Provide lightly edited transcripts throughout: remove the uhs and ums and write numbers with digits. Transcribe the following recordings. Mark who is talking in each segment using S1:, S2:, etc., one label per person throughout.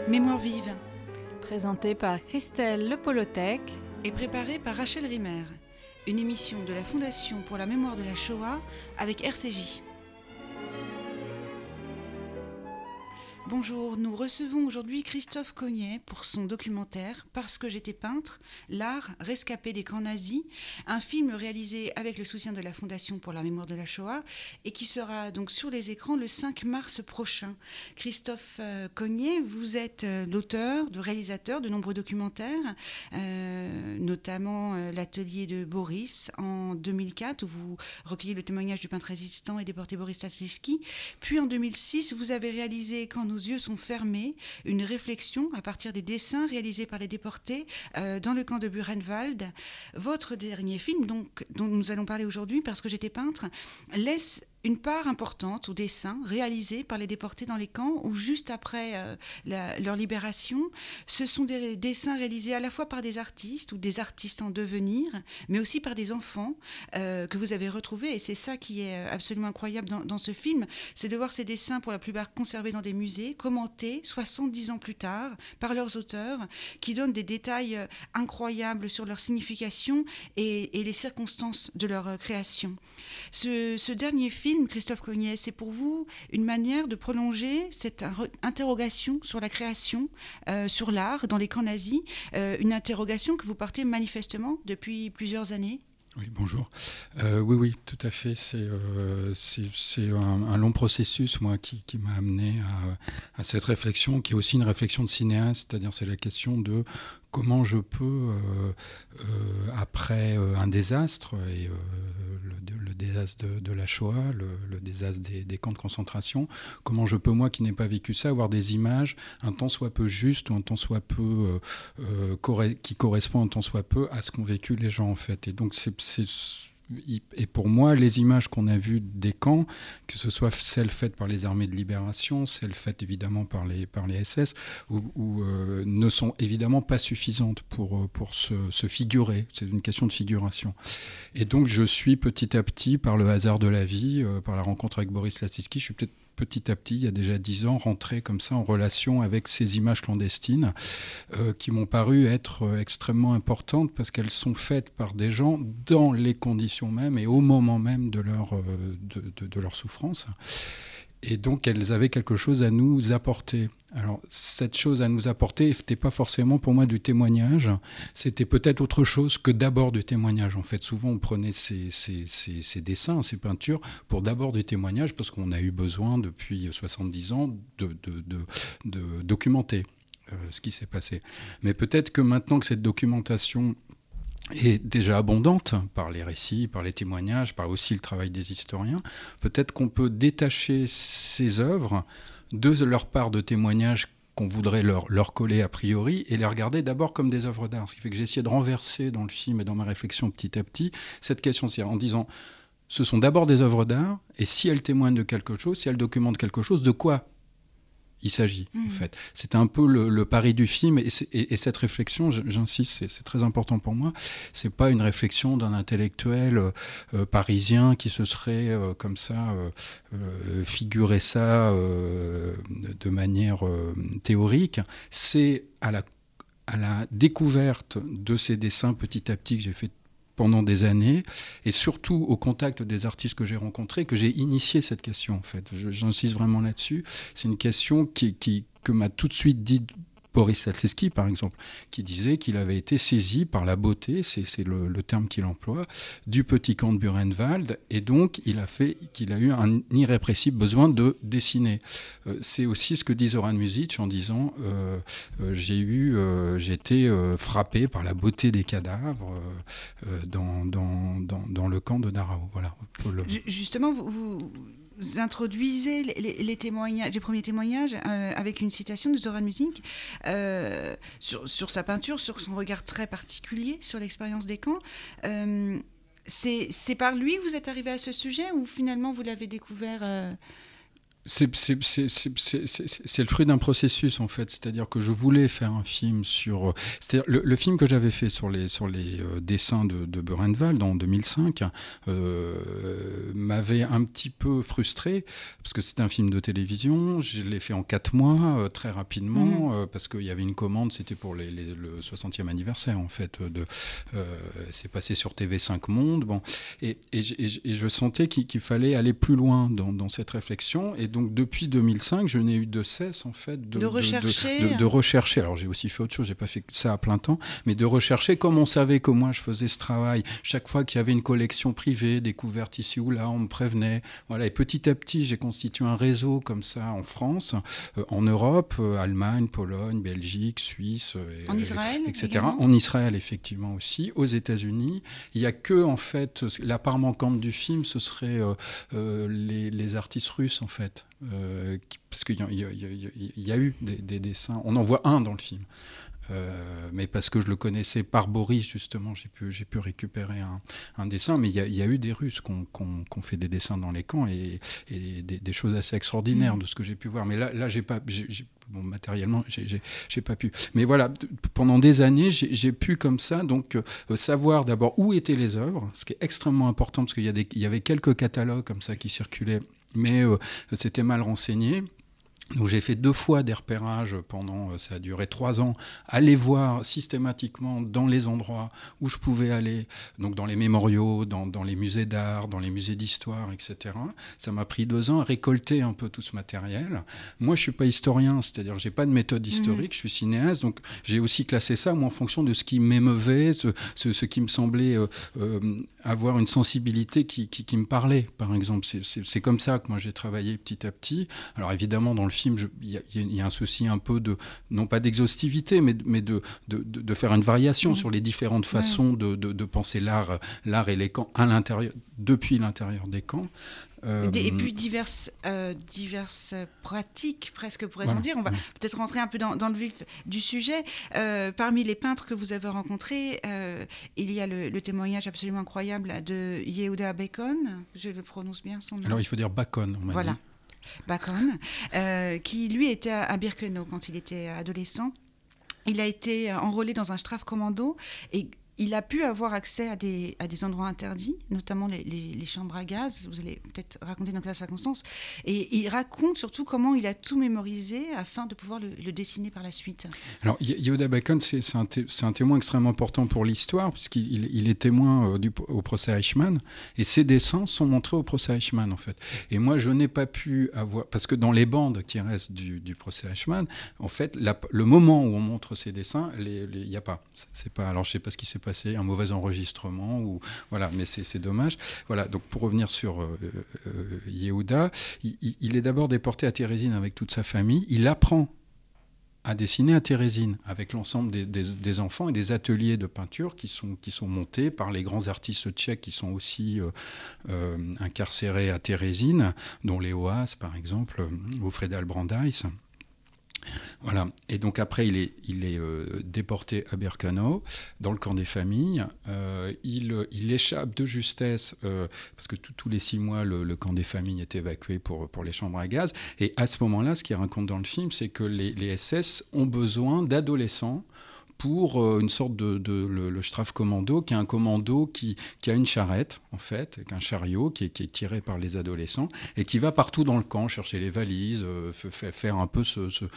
S1: Mémoire vive,
S2: Présenté par Christelle Le Polotech
S1: et préparée par Rachel Rimmer, une émission de la Fondation pour la mémoire de la Shoah avec RCJ. Bonjour, nous recevons aujourd'hui Christophe Cognet pour son documentaire « Parce que j'étais peintre, l'art rescapé des camps nazis », un film réalisé avec le soutien de la Fondation pour la mémoire de la Shoah et qui sera donc sur les écrans le 5 mars prochain. Christophe Cognet, vous êtes l'auteur, le réalisateur de nombreux documentaires, notamment l'atelier de Boris en 2004 où vous recueillez le témoignage du peintre résistant et déporté Boris Stasselsky. Puis en 2006, vous avez réalisé « Quand nos yeux sont fermés », une réflexion à partir des dessins réalisés par les déportés dans le camp de Buchenwald. Votre dernier film, donc, dont nous allons parler aujourd'hui, parce que j'étais peintre, laisse une part importante aux dessins réalisés par les déportés dans les camps ou juste après leur libération. Ce sont des dessins réalisés à la fois par des artistes ou des artistes en devenir, mais aussi par des enfants que vous avez retrouvés. Et c'est ça qui est absolument incroyable dans ce film, c'est de voir ces dessins pour la plupart conservés dans des musées, commentés 70 ans plus tard par leurs auteurs, qui donnent des détails incroyables sur leur signification et les circonstances de leur création. Ce dernier film, Christophe Cognet, c'est pour vous une manière de prolonger cette interrogation sur la création, sur l'art dans les camps nazis, une interrogation que vous portez manifestement depuis plusieurs années.
S3: Oui, bonjour. Oui, tout à fait. C'est un long processus, moi, qui m'a amené à cette réflexion, qui est aussi une réflexion de cinéaste, c'est-à-dire c'est la question de comment je peux, après un désastre, et le désastre de la Shoah, le désastre des camps de concentration, comment je peux, moi qui n'ai pas vécu ça, avoir des images un tant soit peu justes ou un tant soit peu qui correspondent un tant soit peu à ce qu'ont vécu les gens, en fait. Et donc et pour moi, les images qu'on a vues des camps, que ce soit celles faites par les armées de libération, celles faites évidemment par les SS, ne sont évidemment pas suffisantes pour se figurer. C'est une question de figuration. Et donc je suis petit à petit, par le hasard de la vie, par la rencontre avec Boris Stasselsky, je suis peut-être petit à petit, il y a déjà 10 ans, rentré comme ça en relation avec ces images clandestines qui m'ont paru être extrêmement importantes parce qu'elles sont faites par des gens dans les conditions mêmes et au moment même de leur souffrance. Et donc, elles avaient quelque chose à nous apporter. Alors, cette chose à nous apporter n'était pas forcément pour moi du témoignage. C'était peut-être autre chose que d'abord du témoignage. En fait, souvent, on prenait ces dessins, ces peintures, pour d'abord du témoignage, parce qu'on a eu besoin, depuis 70 ans, de documenter ce qui s'est passé. Mais peut-être que maintenant que cette documentation est déjà abondante par les récits, par les témoignages, par aussi le travail des historiens, peut-être qu'on peut détacher ces œuvres de leur part de témoignages qu'on voudrait leur coller a priori et les regarder d'abord comme des œuvres d'art. Ce qui fait que j'ai essayé de renverser dans le film et dans ma réflexion petit à petit cette question, c'est-à-dire en disant ce sont d'abord des œuvres d'art et si elles témoignent de quelque chose, si elles documentent quelque chose, de quoi il s'agit, en fait. C'est un peu le pari du film. Et cette réflexion, j'insiste, c'est très important pour moi, c'est pas une réflexion d'un intellectuel parisien qui se serait, comme ça, figuré ça de manière théorique. C'est à la découverte de ces dessins petit à petit que j'ai fait pendant des années, et surtout au contact des artistes que j'ai rencontrés, que j'ai initié cette question, en fait. J'insiste vraiment là-dessus. C'est une question que m'a tout de suite dit Boris Stasselsky, par exemple, qui disait qu'il avait été saisi par la beauté, c'est le terme qu'il emploie, du petit camp de Buchenwald, et donc qu'il a eu un irrépressible besoin de dessiner. C'est aussi ce que dit Zoran Muzic en disant j'ai été frappé par la beauté des cadavres dans le camp de Dachau. Voilà.
S1: Justement, vous introduisez les témoignages, les premiers témoignages avec une citation de Zoran Muzic sur sa peinture, sur son regard très particulier sur l'expérience des camps. C'est par lui que vous êtes arrivé à ce sujet ou finalement vous l'avez découvert
S3: C'est le fruit d'un processus en fait, c'est-à-dire que je voulais faire un film sur, c'est-à-dire le film que j'avais fait sur les dessins de Burenwald en 2005 m'avait un petit peu frustré parce que c'était un film de télévision, je l'ai fait en 4 mois très rapidement parce qu'il y avait une commande, c'était pour le 60e anniversaire en fait c'est passé sur TV5 Monde, bon et je sentais qu'il fallait aller plus loin dans cette réflexion. Et donc depuis 2005, je n'ai eu de cesse en fait de rechercher. Alors j'ai aussi fait autre chose, j'ai pas fait ça à plein temps, mais de rechercher comme on savait que moi je faisais ce travail. Chaque fois qu'il y avait une collection privée, découverte ici ou là, on me prévenait. Voilà, et petit à petit, j'ai constitué un réseau comme ça en France, en Europe, Allemagne, Pologne, Belgique, Suisse,
S1: en Israël,
S3: etc.
S1: Également.
S3: En Israël effectivement aussi, aux États-Unis. Il y a que en fait la part manquante du film, ce serait les artistes russes en fait. Parce qu'il y a eu des dessins. On en voit un dans le film. Mais parce que je le connaissais par Boris, justement, j'ai pu récupérer un dessin. Mais il y a eu des Russes qui ont fait des dessins dans les camps et des choses assez extraordinaires de ce que j'ai pu voir. Mais là j'ai pas... Bon, matériellement, j'ai pas pu. Mais voilà, pendant des années, j'ai pu comme ça donc savoir d'abord où étaient les œuvres, ce qui est extrêmement important parce qu'il y avait quelques catalogues comme ça qui circulaient, mais c'était mal renseigné. Donc j'ai fait 2 fois des repérages pendant, ça a duré 3 ans, aller voir systématiquement dans les endroits où je pouvais aller, donc dans les mémoriaux, dans les musées d'art, dans les musées d'histoire, etc. Ça m'a pris 2 ans à récolter un peu tout ce matériel. Moi, je suis pas historien, c'est-à-dire que j'ai pas de méthode historique, je suis cinéaste, donc j'ai aussi classé ça, moi, en fonction de ce qui m'émeuvait, ce qui me semblait avoir une sensibilité qui me parlait, par exemple. C'est comme ça que moi j'ai travaillé petit à petit. Alors évidemment, dans le film, il y a un souci un peu de, non pas d'exhaustivité, mais de faire une variation sur les différentes façons de penser l'art et les camps à l'intérieur, depuis l'intérieur des camps.
S1: Et puis diverses pratiques, presque pourrait-on dire. On va peut-être rentrer un peu dans le vif du sujet. Parmi les peintres que vous avez rencontrés, il y a le témoignage absolument incroyable de Yehuda Bacon, je le prononce bien son nom.
S3: Alors il faut dire Bacon, on m'a dit.
S1: Bacon, qui lui était à Birkenau quand il était adolescent. Il a été enrôlé dans un Strafkommando et il a pu avoir accès à des endroits interdits, notamment les chambres à gaz. Vous allez peut-être raconter dans quelle circonstance. Et il raconte surtout comment il a tout mémorisé afin de pouvoir le dessiner par la suite.
S3: Alors, Yehuda Bacon, c'est un témoin extrêmement important pour l'histoire, puisqu'il est témoin au procès Eichmann. Et ses dessins sont montrés au procès Eichmann, en fait. Et moi, je n'ai pas pu avoir... Parce que dans les bandes qui restent du procès Eichmann, en fait, le moment où on montre ces dessins, il n'y a pas. C'est pas. Alors, je ne sais pas ce qui s'est passé, un mauvais enregistrement, ou voilà, mais c'est dommage. Voilà, donc pour revenir sur Yehuda, il est d'abord déporté à Térésine avec toute sa famille. Il apprend à dessiner à Térésine avec l'ensemble des enfants et des ateliers de peinture qui sont montés par les grands artistes tchèques qui sont aussi incarcérés à Térésine, dont Léo Haas par exemple, ou Fredal Brandeis. Voilà. Et donc après, il est déporté à Birkenau, dans le camp des familles. Il échappe de justesse, parce que tous les 6 mois, le camp des familles est évacué pour les chambres à gaz. Et à ce moment-là, ce qu'il raconte dans le film, c'est que les SS ont besoin d'adolescents pour une sorte le Strafkommando, qui est un commando qui a une charrette, en fait, avec un chariot qui est tiré par les adolescents et qui va partout dans le camp chercher les valises, faire un peu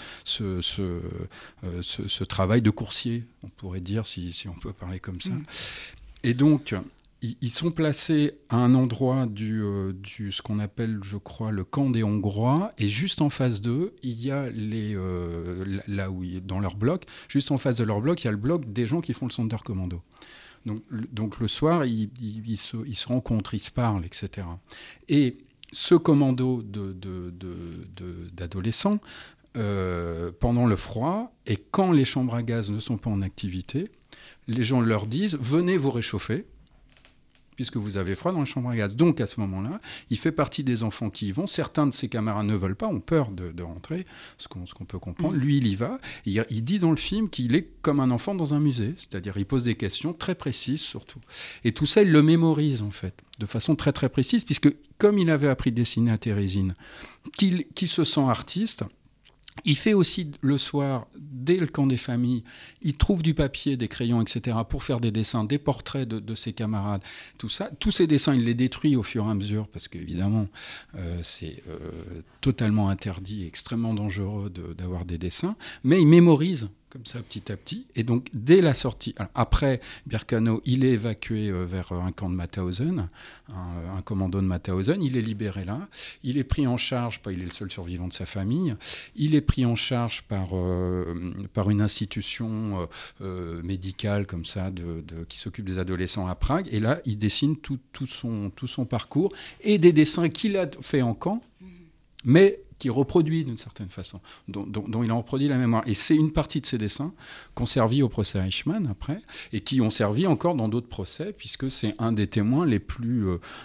S3: ce travail de coursier, on pourrait dire, si on peut parler comme ça. Et donc... Ils sont placés à un endroit ce qu'on appelle, je crois, le camp des Hongrois, et juste en face d'eux, il y a là où dans leur bloc, juste en face de leur bloc, il y a le bloc des gens qui font le Sonderkommando. Donc le soir, ils se rencontrent, ils se parlent, etc. Et ce commando d'adolescents, pendant le froid, et quand les chambres à gaz ne sont pas en activité, les gens leur disent « venez vous réchauffer ». puisque vous avez froid dans la chambre à gaz. Donc, à ce moment-là, il fait partie des enfants qui y vont. Certains de ses camarades ne veulent pas, ont peur de rentrer, ce qu'on peut comprendre. Lui, il y va. Il dit dans le film qu'il est comme un enfant dans un musée, c'est-à-dire il pose des questions très précises, surtout. Et tout ça, il le mémorise, en fait, de façon très, très précise, puisque comme il avait appris de dessiner à Térésine, qui se sent artiste, il fait aussi le soir, dès le camp des familles, il trouve du papier, des crayons, etc., pour faire des dessins, des portraits de ses camarades, tout ça. Tous ces dessins, il les détruit au fur et à mesure, parce qu'évidemment, c'est totalement interdit, extrêmement dangereux d'avoir des dessins, mais il mémorise comme ça petit à petit. Et donc, dès la sortie, après Birkenau, il est évacué vers un camp de Mauthausen, un commando de Mauthausen. Il est libéré là. Il est pris en charge, il est le seul survivant de sa famille, il est pris en charge par une institution médicale comme ça, qui s'occupe des adolescents à Prague. Et là, il dessine tout son parcours et des dessins qu'il a fait en camp, mais qui reproduit d'une certaine façon, dont il a reproduit la mémoire. Et c'est une partie de ces dessins qui ont servi au procès Eichmann après, et qui ont servi encore dans d'autres procès, puisque c'est un des témoins les plus...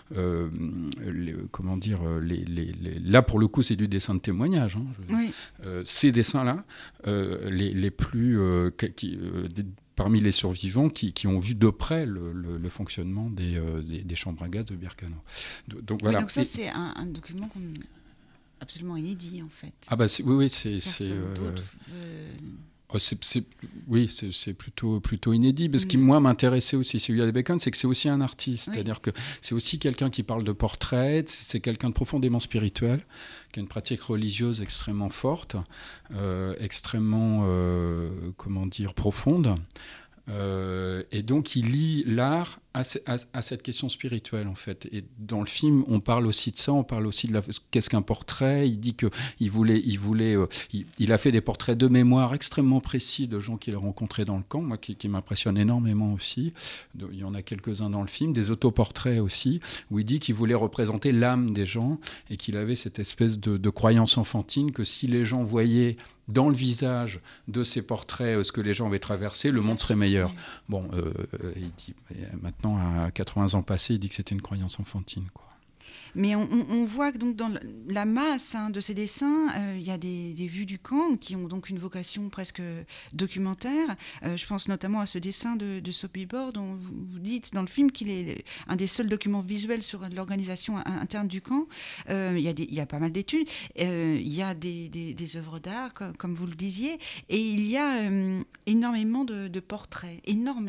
S3: là, pour le coup, c'est du dessin de témoignage. Oui. Ces dessins-là, les plus... parmi les survivants qui ont vu de près le fonctionnement des chambres à gaz de Birkenau. Donc, voilà.
S1: Oui, donc ça, c'est un document qu'on... absolument inédit, en fait.
S3: Ah bah oui, c'est plutôt inédit. Parce qui, moi, m'intéressait aussi, celui de Bacon, c'est que c'est aussi un artiste. Oui. C'est-à-dire que c'est aussi quelqu'un qui parle de portrait, c'est quelqu'un de profondément spirituel, qui a une pratique religieuse extrêmement forte, extrêmement, profonde. Et donc, il lie l'art à cette question spirituelle, en fait. Et dans le film, on parle aussi de ça, on parle aussi de qu'est-ce qu'un portrait. Il dit qu'il a fait des portraits de mémoire extrêmement précis de gens qu'il a rencontrés dans le camp, moi, qui m'impressionne énormément aussi. Il y en a quelques-uns dans le film, des autoportraits aussi, où il dit qu'il voulait représenter l'âme des gens et qu'il avait cette espèce de croyance enfantine que si les gens voyaient dans le visage de ces portraits ce que les gens avaient traversé, le monde serait meilleur. Bon, il dit, maintenant, à 80 ans passés, il dit que c'était une croyance enfantine, quoi.
S1: Mais on voit que donc dans la masse de ces dessins, il y a des vues du camp qui ont donc une vocation presque documentaire. Je pense notamment à ce dessin de Sobibor dont vous dites dans le film qu'il est un des seuls documents visuels sur l'organisation interne du camp. Il y a pas mal d'études. Il y a des œuvres d'art, comme vous le disiez. Et il y a énormément de portraits,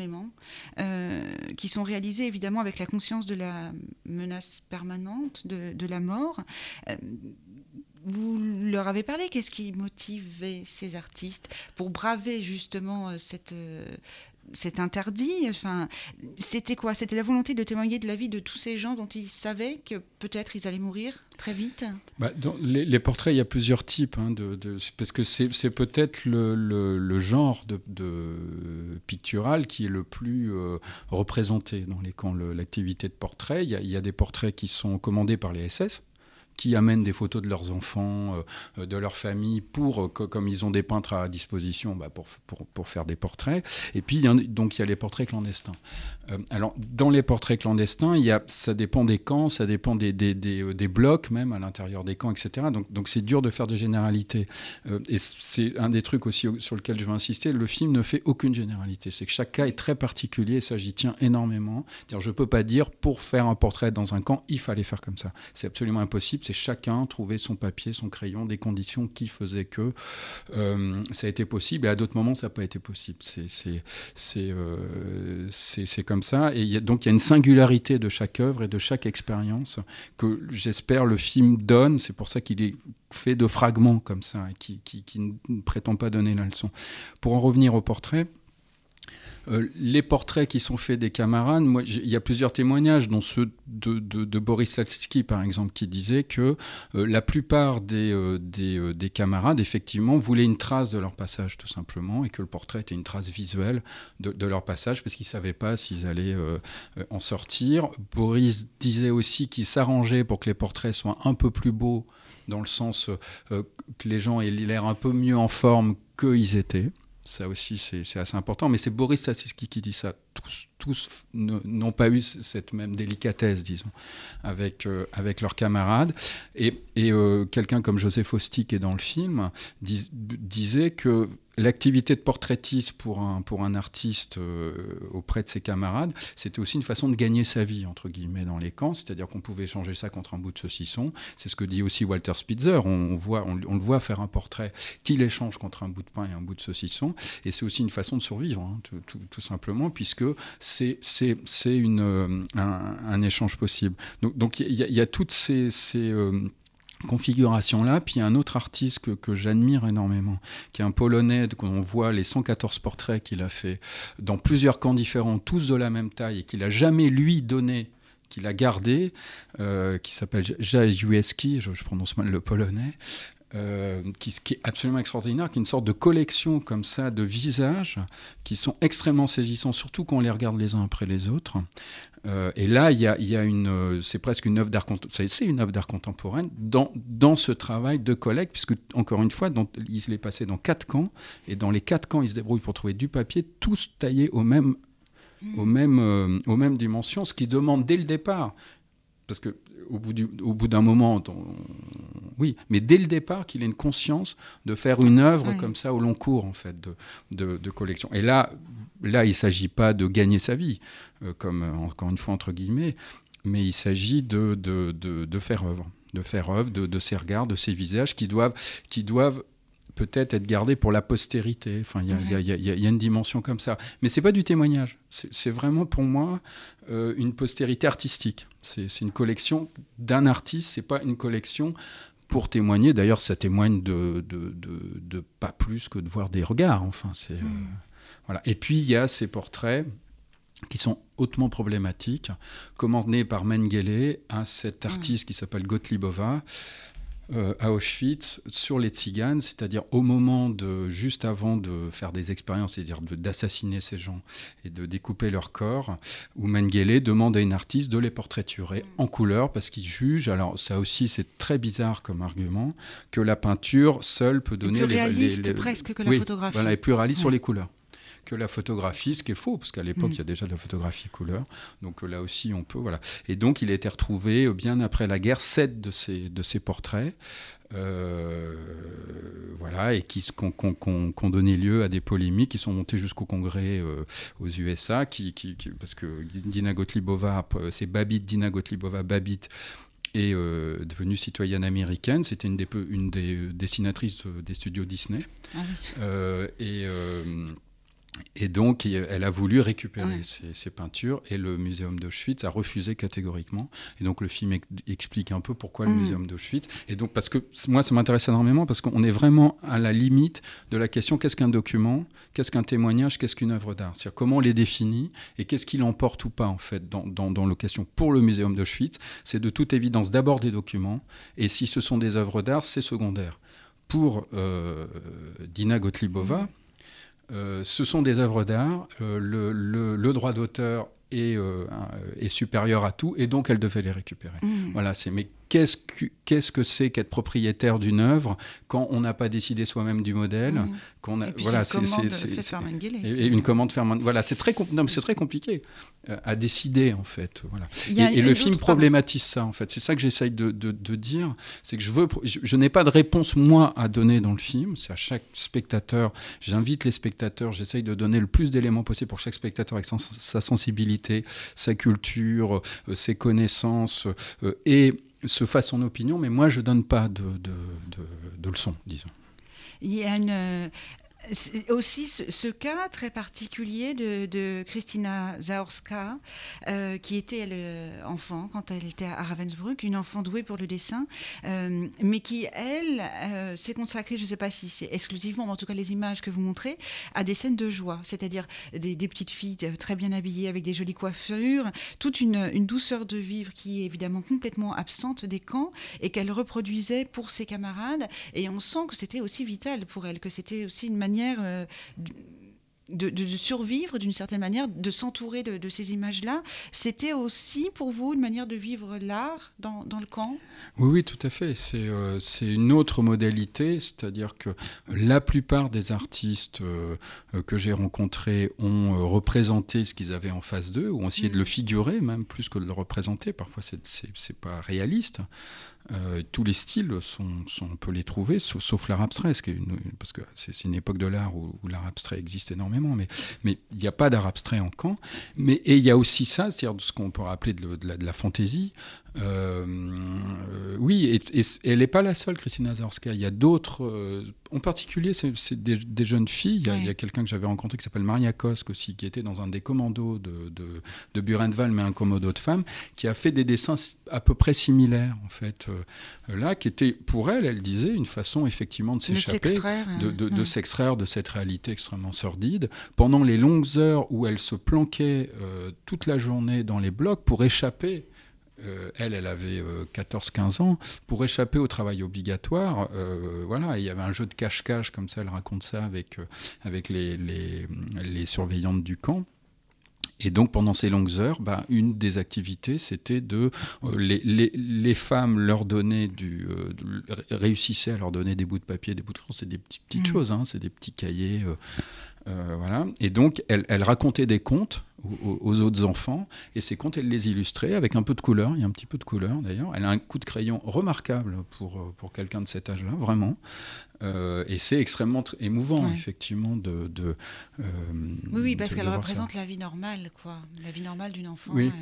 S1: qui sont réalisés évidemment avec la conscience de la menace permanente de la mort. Vous leur avez parlé, qu'est-ce qui motivait ces artistes pour braver justement cet interdit? Enfin, c'était quoi? C'était la volonté de témoigner de la vie de tous ces gens dont ils savaient que peut-être ils allaient mourir très vite?
S3: Dans les portraits, il y a plusieurs types, parce que c'est peut-être le genre de pictural qui est le plus représenté dans les camps, l'activité de portrait. Il y a des portraits qui sont commandés par les SS, qui amènent des photos de leurs enfants, de leur famille, comme ils ont des peintres à disposition, pour faire des portraits. Et puis, il y a les portraits clandestins. Alors, dans les portraits clandestins, ça dépend des camps, ça dépend des blocs, même à l'intérieur des camps, etc. Donc c'est dur de faire des généralités. Et c'est un des trucs aussi sur lequel je veux insister. Le film ne fait aucune généralité. C'est que chaque cas est très particulier, et ça, j'y tiens énormément. C'est-à-dire, je ne peux pas dire, pour faire un portrait dans un camp, il fallait faire comme ça. C'est absolument impossible. C'est chacun trouver son papier, son crayon, des conditions qui faisaient que ça a été possible. Et à d'autres moments, ça n'a pas été possible. C'est comme ça. Et donc, il y a une singularité de chaque œuvre et de chaque expérience que j'espère le film donne. C'est pour ça qu'il est fait de fragments comme ça, et qui ne prétend pas donner la leçon. Pour en revenir au portrait, les portraits qui sont faits des camarades, il y a plusieurs témoignages, dont ceux de Boris Salsky, par exemple, qui disait que la plupart des camarades, effectivement, voulaient une trace de leur passage, tout simplement, et que le portrait était une trace visuelle de leur passage, parce qu'ils ne savaient pas s'ils allaient en sortir. Boris disait aussi qu'il s'arrangeait pour que les portraits soient un peu plus beaux, dans le sens que les gens aient l'air un peu mieux en forme qu'ils étaient. Ça aussi, c'est assez important. Mais c'est Boris Salsky qui dit ça. tous n'ont pas eu cette même délicatesse, disons, avec leurs camarades. Et quelqu'un comme Joseph Osty, qui est dans le film, disait que l'activité de portraitiste pour un artiste auprès de ses camarades, c'était aussi une façon de gagner sa vie, entre guillemets, dans les camps, c'est-à-dire qu'on pouvait échanger ça contre un bout de saucisson. C'est ce que dit aussi Walter Spitzer. On le voit faire un portrait qu'il échange contre un bout de pain et un bout de saucisson. Et c'est aussi une façon de survivre, hein, tout simplement, puisque c'est un échange possible. Donc il y a toutes ces configuration-là. Puis il y a un autre artiste que j'admire énormément, qui est un Polonais, on voit les 114 portraits qu'il a fait dans plusieurs camps différents, tous de la même taille, et qu'il n'a jamais, lui, donné, qu'il a gardé, qui s'appelle Jajewski, je prononce mal le polonais, qui est absolument extraordinaire, qui est une sorte de collection comme ça de visages qui sont extrêmement saisissants, surtout quand on les regarde les uns après les autres. Et là, il y a c'est presque une œuvre d'art contemporaine dans ce travail de collecte, puisque, encore une fois, il est passé dans 4 camps, et dans les 4 camps, il se débrouille pour trouver du papier, tous taillés aux mêmes dimensions, ce qui demande dès le départ, parce que au bout d'un moment, oui, mais dès le départ, qu'il ait une conscience de faire une œuvre comme ça au long cours, en fait, de collection. Et là, il ne s'agit pas de gagner sa vie, comme, encore une fois, entre guillemets, mais il s'agit de faire œuvre, de ces regards, de ces visages qui doivent peut-être être gardés pour la postérité. Enfin, il y a une dimension comme ça. Mais ce n'est pas du témoignage. C'est vraiment, pour moi, une postérité artistique. C'est une collection d'un artiste, ce n'est pas une collection pour témoigner. D'ailleurs, ça témoigne de pas plus que de voir des regards. Enfin, voilà. Et puis, il y a ces portraits qui sont hautement problématiques, commandés par Mengele à cet artiste qui s'appelle Gottliebova, à Auschwitz, sur les tziganes, c'est-à-dire au moment juste avant de faire des expériences, c'est-à-dire d'assassiner ces gens et de découper leur corps, où Mengele demande à une artiste de les portraiturer en couleur, parce qu'il juge, alors ça aussi c'est très bizarre comme argument, que la peinture seule peut donner
S1: plus réaliste presque que la photographie.
S3: Voilà, est plus réaliste sur les couleurs que la photographie, ce qui est faux, parce qu'à l'époque, il y a déjà de la photographie couleur. Donc là aussi, on peut... Voilà. Et donc, il a été retrouvé, bien après la guerre, 7 de ces portraits, voilà, et qui ont donné lieu à des polémiques qui sont montées jusqu'au Congrès aux USA, parce que Dina Gottliebova, c'est Dina Gottliebova Babbitt, est devenue citoyenne américaine. C'était une des dessinatrices des studios Disney. Et donc, elle a voulu récupérer ces peintures, et le Muséum d'Auschwitz a refusé catégoriquement. Et donc, le film explique un peu pourquoi le Muséum d'Auschwitz. Et donc, parce que moi, ça m'intéresse énormément, parce qu'on est vraiment à la limite de la question qu'est-ce qu'un document, qu'est-ce qu'un témoignage, qu'est-ce qu'une œuvre d'art. C'est-à-dire comment on les définit et qu'est-ce qui l'emporte ou pas, en fait, dans la question. Pour le Muséum d'Auschwitz, c'est de toute évidence d'abord des documents, et si ce sont des œuvres d'art, c'est secondaire. Pour Dina Gottliebova, ce sont des œuvres d'art, le droit d'auteur est supérieur à tout, et donc elle devait les récupérer. Voilà, mais qu'est-ce que c'est qu'être propriétaire d'une œuvre quand on n'a pas décidé soi-même du modèle,
S1: voilà, c'est
S3: une commande faire Mengele. Voilà, c'est très compliqué à décider, en fait. Voilà. Et le film problématise ça, en fait. C'est ça que j'essaye de dire, c'est que je n'ai pas de réponse moi à donner dans le film. C'est à chaque spectateur. J'invite les spectateurs. J'essaye de donner le plus d'éléments possible pour chaque spectateur avec sa sensibilité, sa culture, ses connaissances et se fasse son opinion, mais moi je ne donne pas de leçons, disons.
S1: Il y a aussi ce cas très particulier de Christina Zaorska, qui était elle, enfant quand elle était à Ravensbrück, une enfant douée pour le dessin, mais qui, elle, s'est consacrée, je ne sais pas si c'est exclusivement, mais en tout cas les images que vous montrez, à des scènes de joie, c'est-à-dire des petites filles très bien habillées avec des jolies coiffures, toute une douceur de vivre qui est évidemment complètement absente des camps et qu'elle reproduisait pour ses camarades, et on sent que c'était aussi vital pour elle, que c'était aussi une manière de survivre d'une certaine manière, de s'entourer de ces images-là. C'était aussi pour vous une manière de vivre l'art dans le camp ?
S3: Oui, tout à fait. C'est une autre modalité, c'est-à-dire que la plupart des artistes que j'ai rencontrés ont représenté ce qu'ils avaient en face d'eux, ou ont essayé de le figurer, même plus que de le représenter. Parfois, c'est pas réaliste. Tous les styles on peut les trouver, sauf l'art abstrait, parce que c'est une époque de l'art où l'art abstrait existe énormément, mais il n'y a pas d'art abstrait en camp. Et il y a aussi ça, c'est-à-dire ce qu'on peut rappeler de la fantaisie. Oui, et elle n'est pas la seule, Christine Nazarska. Il y a d'autres, en particulier, c'est des jeunes filles. Il y a quelqu'un que j'avais rencontré qui s'appelle Maria Kosk aussi, qui était dans un des commandos de Burenwald, mais un commando de femmes, qui a fait des dessins à peu près similaires, en fait, là, qui était, pour elle disait, une façon effectivement de s'échapper, de s'extraire de cette réalité extrêmement sordide, pendant les longues heures où elle se planquait toute la journée dans les blocs pour échapper. Elle avait 14-15 ans, pour échapper au travail obligatoire. Voilà, il y avait un jeu de cache-cache, comme ça, elle raconte ça avec les surveillantes du camp. Et donc, pendant ces longues heures, une des activités, c'était les femmes leur donnaient réussissaient à leur donner des bouts de papier, des bouts de crayon, c'est des petites choses, hein, c'est des petits cahiers. Voilà. Et donc, elle racontait des contes aux autres enfants, et ces contes, elle les illustrait avec un peu de couleur. Il y a un petit peu de couleur, d'ailleurs. Elle a un coup de crayon remarquable pour quelqu'un de cet âge-là, vraiment. Et c'est extrêmement émouvant, effectivement,
S1: oui, parce qu'elle représente la vie normale, quoi. La vie normale d'une enfant.
S3: Oui.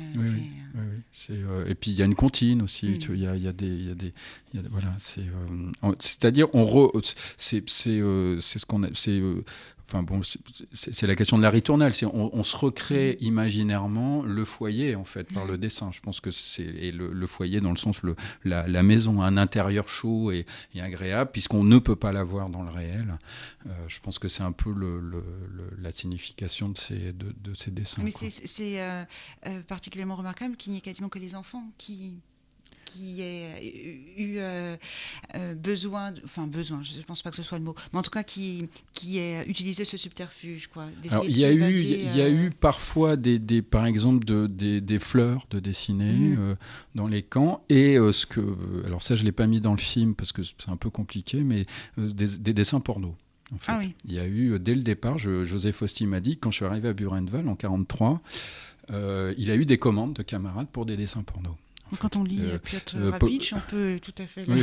S3: Et puis, il y a une comptine aussi. Il y a des voilà, c'est-à-dire, c'est ce qu'on a... Enfin bon, c'est la question de la ritournelle. On se recrée imaginairement le foyer, en fait, par le dessin. Je pense que c'est le foyer dans le sens la maison, un intérieur chaud et agréable, puisqu'on ne peut pas l'avoir dans le réel. Je pense que c'est un peu la signification de ces dessins.
S1: Mais c'est particulièrement remarquable qu'il n'y ait quasiment que les enfants qui ait eu besoin, je ne pense pas que ce soit le mot, mais en tout cas qui ait utilisé ce subterfuge, quoi.
S3: Alors, il y a eu parfois par exemple des fleurs de dessiner dans les camps, et alors ça je l'ai pas mis dans le film parce que c'est un peu compliqué, mais des dessins porno. En fait. Il y a eu dès le départ, José Fausti m'a dit, quand je suis arrivé à Burenwald en 1943, il a eu des commandes de camarades pour des dessins porno.
S1: Quand on lit Piotr Ravitch, on peut tout à fait...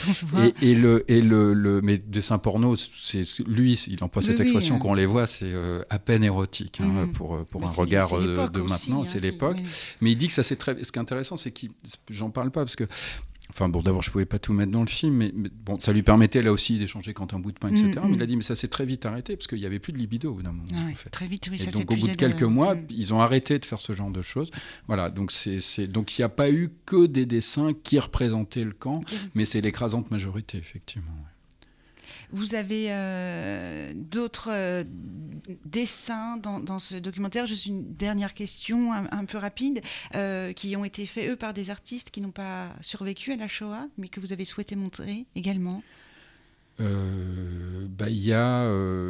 S3: Mais dessins porno, lui, il emploie cette expression, quand on les voit, c'est à peine érotique, pour un regard de maintenant, c'est l'époque. Mais il dit que ça, c'est très... Ce qui est intéressant, c'est j'en parle pas, parce que... Enfin bon, d'abord, je ne pouvais pas tout mettre dans le film, mais bon, ça lui permettait là aussi d'échanger quand un bout de pain, etc. Mais il a dit, mais ça s'est très vite arrêté, parce qu'il n'y avait plus de libido au bout d'un moment. En fait.
S1: Très vite, oui.
S3: Et donc, au bout de quelques mois, ils ont arrêté de faire ce genre de choses. Voilà, donc donc il n'y a pas eu que des dessins qui représentaient le camp, mais c'est l'écrasante majorité, effectivement.
S1: Vous avez d'autres dessins dans ce documentaire. Juste une dernière question, un peu rapide, qui ont été faits, eux, par des artistes qui n'ont pas survécu à la Shoah, mais que vous avez souhaité montrer également.
S3: Il y a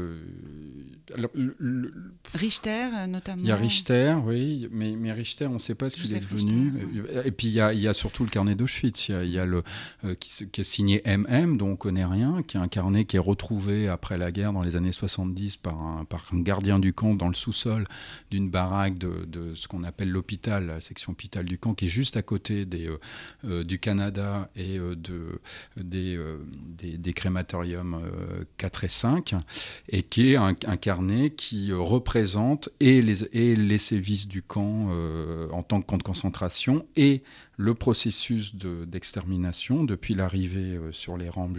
S1: Richter notamment.
S3: Il y a Richter, oui, mais Richter, on ne sait pas ce qu'il est devenu. Et puis il y a surtout le carnet d'Auschwitz. Il y a qui est signé MM, dont on ne connaît rien, qui est un carnet qui est retrouvé après la guerre dans les années 70 par un gardien du camp dans le sous-sol d'une baraque de ce qu'on appelle l'hôpital, la section hôpital du camp, qui est juste à côté du Canada et des crématoriums 4 et 5, et qui est un carnet qui représente et les sévices du camp en tant que camp de concentration et le processus d'extermination depuis l'arrivée sur les rampes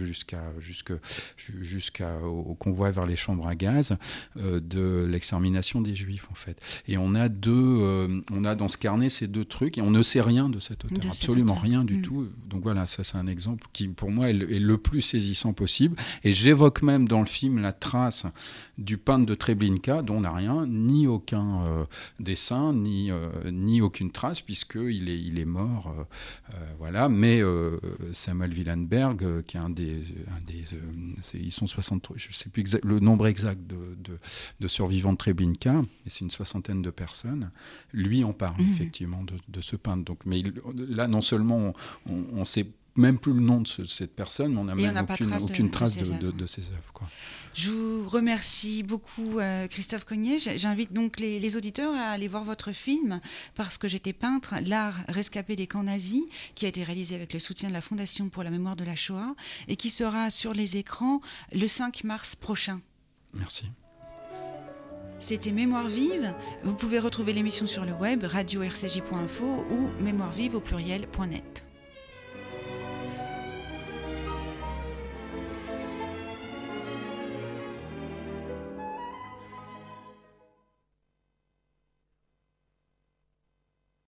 S3: jusqu'au convoi vers les chambres à gaz de l'extermination des Juifs, en fait. Et on a dans ce carnet ces deux trucs, et on ne sait rien de cet auteur, absolument rien du tout. Donc voilà, ça c'est un exemple qui pour moi est le plus saisissant possible. possible. Et j'évoque même dans le film la trace du peintre de Treblinka, dont on n'a rien, ni aucun dessin, ni aucune trace, puisqu'il est mort. Voilà. Mais Samuel Willenberg, qui est ils sont 63, je ne sais plus le nombre exact de survivants de Treblinka, et c'est une 60aine de personnes, lui en parle effectivement de ce peintre. Donc, mais là, non seulement on sait même plus le nom de cette personne, mais on n'a même aucune trace de ses œuvres. Quoi.
S1: Je vous remercie beaucoup, Christophe Cognet. J'invite donc les auditeurs à aller voir votre film « Parce que j'étais peintre, l'art rescapé des camps nazis », qui a été réalisé avec le soutien de la Fondation pour la mémoire de la Shoah et qui sera sur les écrans le 5 mars prochain.
S3: Merci.
S1: C'était Mémoire vive. Vous pouvez retrouver l'émission sur le web, radio-rcj.info ou mémoirevive au pluriel.net.